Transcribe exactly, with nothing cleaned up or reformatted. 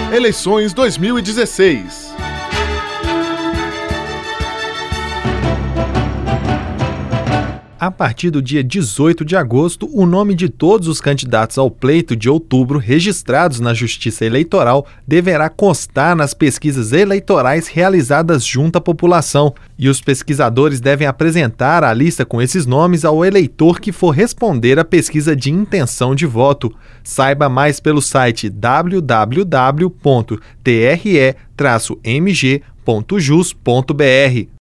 Eleições dois mil e dezesseis. A partir do dia dezoito de agosto, o nome de todos os candidatos ao pleito de outubro registrados na Justiça Eleitoral deverá constar nas pesquisas eleitorais realizadas junto à população, e os pesquisadores devem apresentar a lista com esses nomes ao eleitor que for responder à pesquisa de intenção de voto. Saiba mais pelo site w w w ponto t r e traço m g ponto jus ponto b r.